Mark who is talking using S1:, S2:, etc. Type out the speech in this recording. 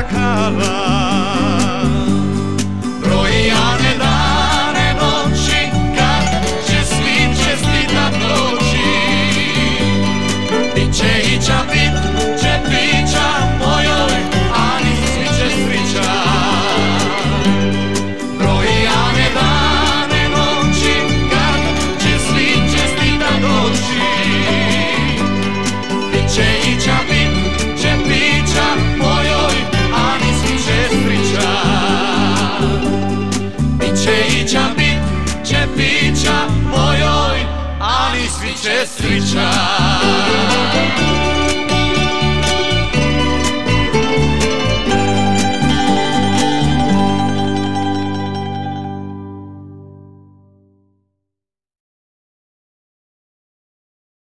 S1: plakala. Brojane dane, noći, kad će svi čestitat doći. Biće i će priča mojoj Ani, svi će srićat. Brojane dane, noći, kad će svi čestitat doći. Biće i će priča mojoj Ani, svi će srićat. Biće i će priča mojoj Ani, svi će srićat.